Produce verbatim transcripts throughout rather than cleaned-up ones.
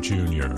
Junior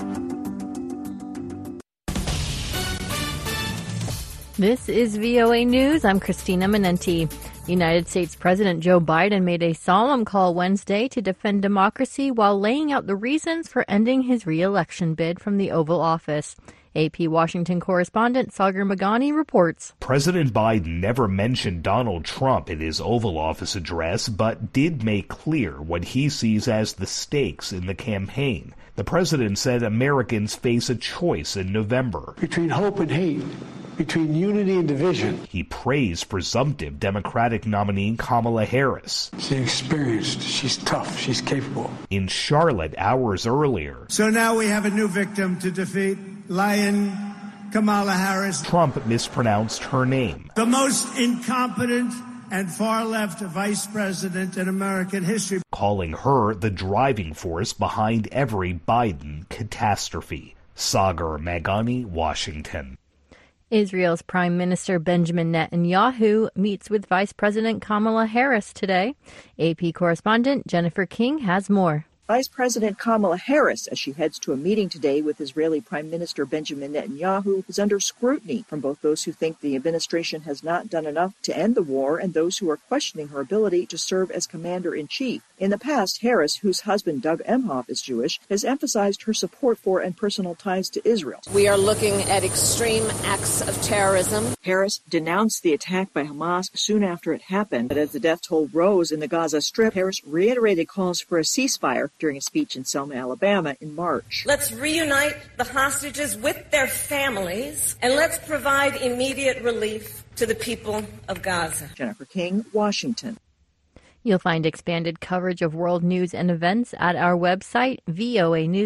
This is V O A News. I'm Christina Menenti. United States President Joe Biden made a solemn call Wednesday to defend democracy while laying out the reasons for ending his re-election bid from the Oval Office. A P Washington correspondent Sagar Meghani reports. President Biden never mentioned Donald Trump in his Oval Office address, but did make clear what he sees as the stakes in the campaign. The president said Americans face a choice in November. Between hope and hate, between unity and division. He praised presumptive Democratic nominee Kamala Harris. She's experienced, she's tough, she's capable. In Charlotte hours earlier. So now we have a new victim to defeat, Lion Kamala Harris. Trump mispronounced her name. The most incompetent and far-left vice president in American history. Calling her the driving force behind every Biden catastrophe. Sagar Meghani, Washington. Israel's Prime Minister Benjamin Netanyahu meets with Vice President Kamala Harris today. A P correspondent Jennifer King has more. Vice President Kamala Harris, as she heads to a meeting today with Israeli Prime Minister Benjamin Netanyahu, is under scrutiny from both those who think the administration has not done enough to end the war and those who are questioning her ability to serve as commander-in-chief. In the past, Harris, whose husband Doug Emhoff is Jewish, has emphasized her support for and personal ties to Israel. We are looking at extreme acts of terrorism. Harris denounced the attack by Hamas soon after it happened, but as the death toll rose in the Gaza Strip, Harris reiterated calls for a ceasefire during a speech in Selma, Alabama in March. Let's reunite the hostages with their families, and let's provide immediate relief to the people of Gaza. Jennifer King, Washington. You'll find expanded coverage of world news and events at our website, V O A News.